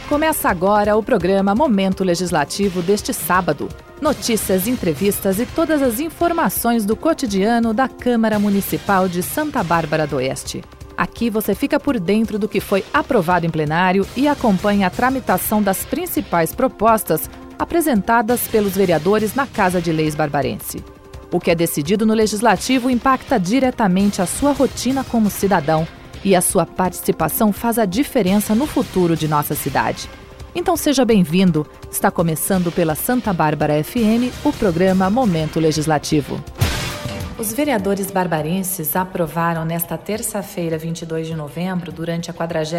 Começa agora o programa Momento Legislativo deste sábado. Notícias, entrevistas e todas as informações do cotidiano da Câmara Municipal de Santa Bárbara do Oeste. Aqui você fica por dentro do que foi aprovado em plenário e acompanha a tramitação das principais propostas apresentadas pelos vereadores na Casa de Leis barbarense. O que é decidido no Legislativo impacta diretamente a sua rotina como cidadão e a sua participação faz a diferença no futuro de nossa cidade. Então seja bem-vindo. Está começando pela Santa Bárbara FM o programa Momento Legislativo. Os vereadores barbarenses aprovaram nesta terça-feira, 22 de novembro, durante a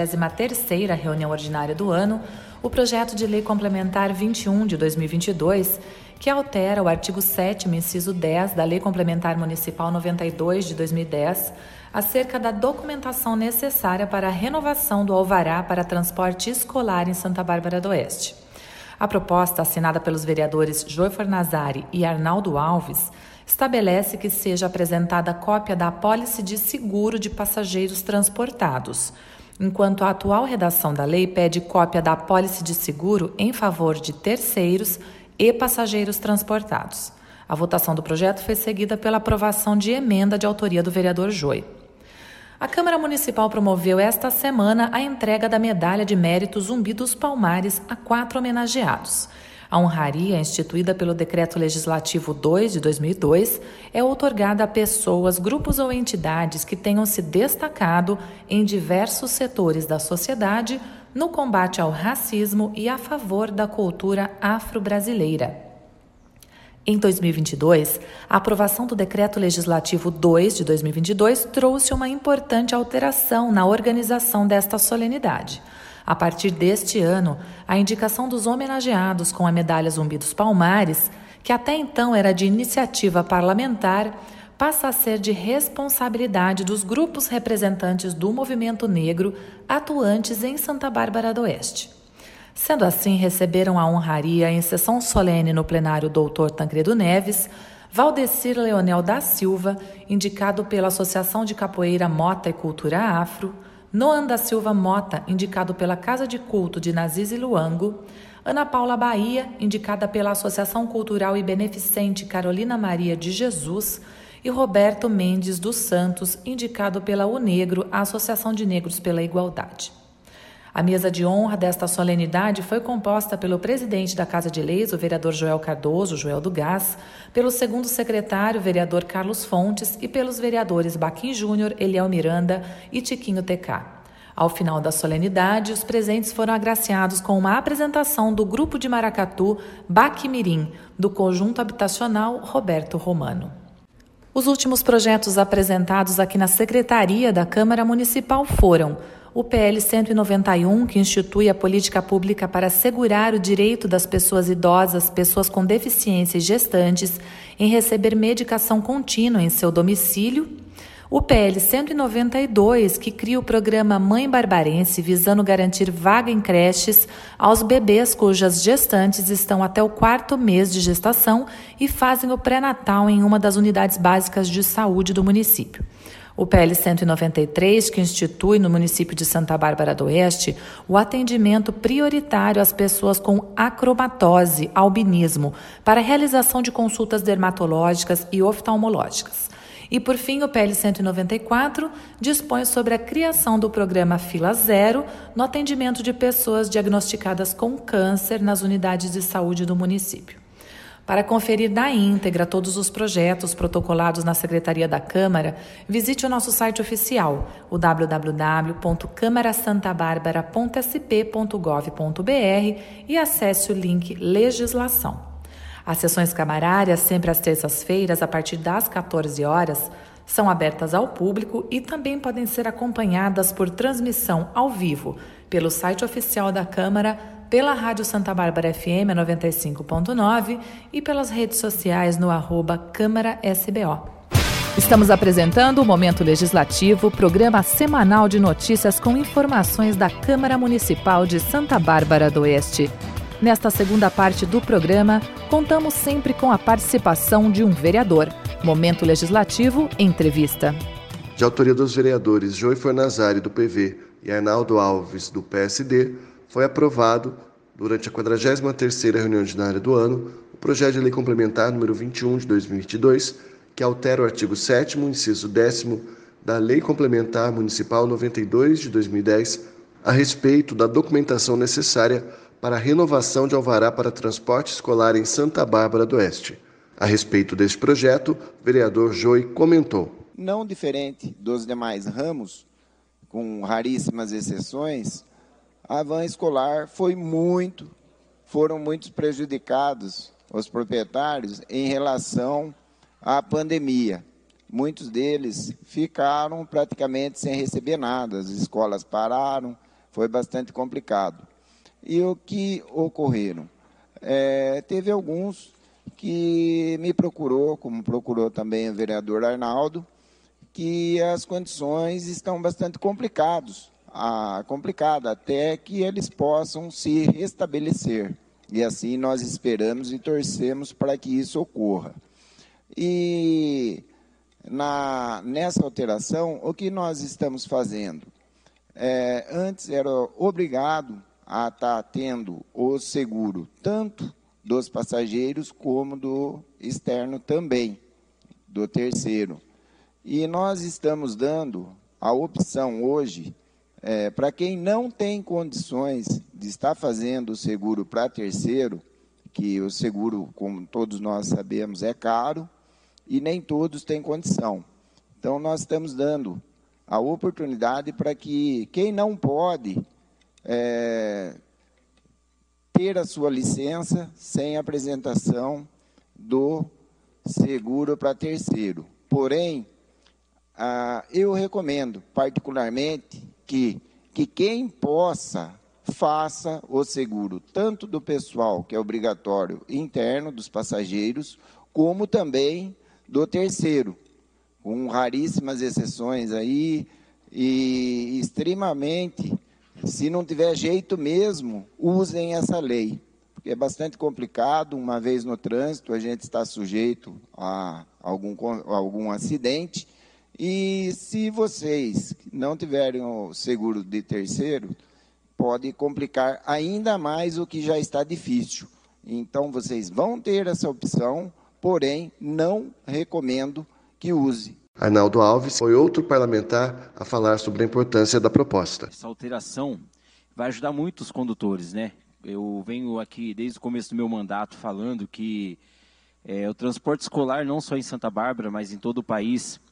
43ª reunião ordinária do ano, o projeto de lei complementar 21 de 2022, que altera o artigo 7º, inciso 10 da Lei Complementar Municipal 92 de 2010, acerca da documentação necessária para a renovação do alvará para transporte escolar em Santa Bárbara do Oeste. A proposta, assinada pelos vereadores Joy Fornazari e Arnaldo Alves, estabelece que seja apresentada cópia da apólice de seguro de passageiros transportados, enquanto a atual redação da lei pede cópia da apólice de seguro em favor de terceiros e passageiros transportados. A votação do projeto foi seguida pela aprovação de emenda de autoria do vereador Joy. A Câmara Municipal promoveu esta semana a entrega da Medalha de Mérito Zumbi dos Palmares a 4 homenageados. A honraria, instituída pelo Decreto Legislativo 2 de 2002, é outorgada a pessoas, grupos ou entidades que tenham se destacado em diversos setores da sociedade no combate ao racismo e a favor da cultura afro-brasileira. Em 2022, a aprovação do Decreto Legislativo 2 de 2022 trouxe uma importante alteração na organização desta solenidade. A partir deste ano, a indicação dos homenageados com a Medalha Zumbi dos Palmares, que até então era de iniciativa parlamentar, passa a ser de responsabilidade dos grupos representantes do movimento negro atuantes em Santa Bárbara do Oeste. Sendo assim, receberam a honraria em sessão solene no plenário Dr. Tancredo Neves, Valdecir Leonel da Silva, indicado pela Associação de Capoeira Mota e Cultura Afro, Noan da Silva Mota, indicado pela Casa de Culto de Naziz e Luango, Ana Paula Bahia, indicada pela Associação Cultural e Beneficente Carolina Maria de Jesus, e Roberto Mendes dos Santos, indicado pela UNegro, a Associação de Negros pela Igualdade. A mesa de honra desta solenidade foi composta pelo presidente da Casa de Leis, o vereador Joel Cardoso, Joel do Gás, pelo segundo secretário, vereador Carlos Fontes, e pelos vereadores Baquim Júnior, Eliel Miranda e Tiquinho TK. Ao final da solenidade, os presentes foram agraciados com uma apresentação do grupo de maracatu Baquimirim, do conjunto habitacional Roberto Romano. Os últimos projetos apresentados aqui na Secretaria da Câmara Municipal foram o PL 191, que institui a política pública para assegurar o direito das pessoas idosas, pessoas com deficiência e gestantes em receber medicação contínua em seu domicílio. O PL 192, que cria o programa Mãe Barbarense, visando garantir vaga em creches aos bebês cujas gestantes estão até o 4º mês de gestação e fazem o pré-natal em uma das unidades básicas de saúde do município. O PL 193, que institui no município de Santa Bárbara do Oeste o atendimento prioritário às pessoas com acromatose, albinismo, para realização de consultas dermatológicas e oftalmológicas. E, por fim, o PL 194 dispõe sobre a criação do programa Fila Zero no atendimento de pessoas diagnosticadas com câncer nas unidades de saúde do município. Para conferir na íntegra todos os projetos protocolados na Secretaria da Câmara, visite o nosso site oficial, o www.camarasantabarbara.sp.gov.br e acesse o link Legislação. As sessões camarárias, sempre às terças-feiras, a partir das 14 horas, são abertas ao público e também podem ser acompanhadas por transmissão ao vivo pelo site oficial da Câmara, pela Rádio Santa Bárbara FM 95.9 e pelas redes sociais no @CâmaraSBO. Estamos apresentando o Momento Legislativo, programa semanal de notícias com informações da Câmara Municipal de Santa Bárbara do Oeste. Nesta segunda parte do programa, contamos sempre com a participação de um vereador. Momento Legislativo, entrevista. De autoria dos vereadores Joy Fornazari, do PV, e Arnaldo Alves, do PSD, foi aprovado, durante a 43ª reunião ordinária do ano, o projeto de lei complementar número 21 de 2022, que altera o artigo 7º, inciso 10º, da Lei Complementar Municipal 92 de 2010, a respeito da documentação necessária para a renovação de alvará para transporte escolar em Santa Bárbara do Oeste. A respeito deste projeto, o vereador Joey comentou. Não diferente dos demais ramos, com raríssimas exceções, a van escolar foram muito prejudicados os proprietários em relação à pandemia. Muitos deles ficaram praticamente sem receber nada, as escolas pararam, foi bastante complicado. E o que ocorreram? Teve alguns que me procurou, como procurou também o vereador Arnaldo, que as condições estão bastante complicadas, até que eles possam se restabelecer. E assim nós esperamos e torcemos para que isso ocorra. E nessa alteração, o que nós estamos fazendo? Antes era obrigado a estar tendo o seguro, tanto dos passageiros como do externo também, do terceiro. E nós estamos dando a opção hoje, para quem não tem condições de estar fazendo o seguro para terceiro, que o seguro, como todos nós sabemos, é caro, e nem todos têm condição. Então, nós estamos dando a oportunidade para que quem não pode ter a sua licença sem apresentação do seguro para terceiro. Porém, eu recomendo particularmente que quem possa faça o seguro, tanto do pessoal, que é obrigatório, interno, dos passageiros, como também do terceiro, com raríssimas exceções aí, e extremamente, se não tiver jeito mesmo, usem essa lei, porque é bastante complicado. Uma vez no trânsito, a gente está sujeito a algum acidente, e se vocês não tiverem o seguro de terceiro, pode complicar ainda mais o que já está difícil. Então, vocês vão ter essa opção, porém, não recomendo que use. Arnaldo Alves foi outro parlamentar a falar sobre a importância da proposta. Essa alteração vai ajudar muito os condutores, né? Eu venho aqui desde o começo do meu mandato falando que o transporte escolar, não só em Santa Bárbara, mas em todo o país,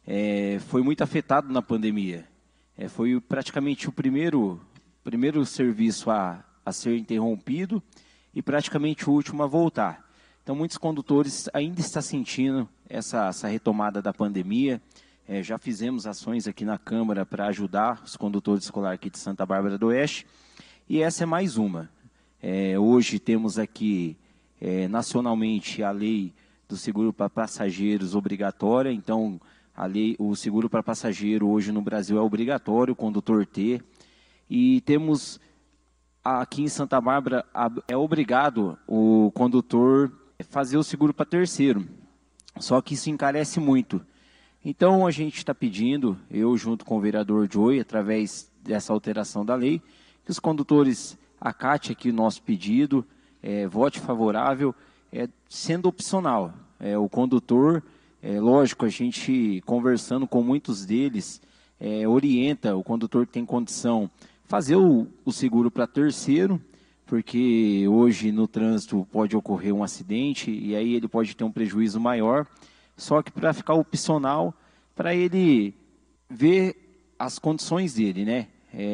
foi muito afetado na pandemia. Foi praticamente o primeiro serviço a ser interrompido e praticamente o último a voltar. Então, muitos condutores ainda estão sentindo essa retomada da pandemia. Já fizemos ações aqui na Câmara para ajudar os condutores escolares aqui de Santa Bárbara do Oeste. E essa é mais uma. Hoje temos aqui, nacionalmente, a lei do seguro para passageiros obrigatória. Então, o seguro para passageiro hoje no Brasil é obrigatório o condutor ter. E temos aqui em Santa Bárbara, é obrigado o condutor fazer o seguro para terceiro. Só que isso encarece muito. Então, a gente está pedindo, eu junto com o vereador Joey, através dessa alteração da lei, que os condutores acatem aqui o nosso pedido, vote favorável, sendo opcional. O condutor, lógico, a gente conversando com muitos deles, orienta o condutor que tem condição fazer o seguro para terceiro, porque hoje no trânsito pode ocorrer um acidente e aí ele pode ter um prejuízo maior, só que para ficar opcional, para ele ver as condições dele, né?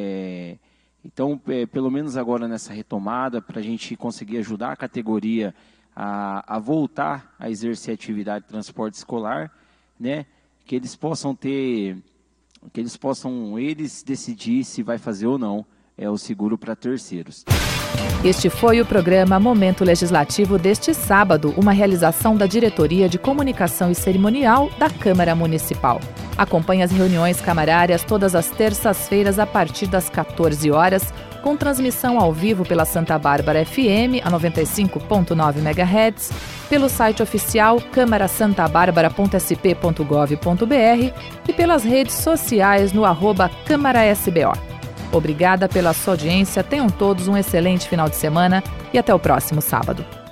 Então, pelo menos agora nessa retomada, para a gente conseguir ajudar a categoria a voltar a exercer a atividade de transporte escolar, né? Que eles possam eles decidir se vai fazer ou não o seguro para terceiros. Este foi o programa Momento Legislativo deste sábado, uma realização da Diretoria de Comunicação e Cerimonial da Câmara Municipal. Acompanhe as reuniões camarárias todas as terças-feiras a partir das 14 horas, com transmissão ao vivo pela Santa Bárbara FM, a 95.9 MHz, pelo site oficial câmarasantabarbara.sp.gov.br e pelas redes sociais no @CâmaraSBO. Obrigada pela sua audiência, tenham todos um excelente final de semana e até o próximo sábado.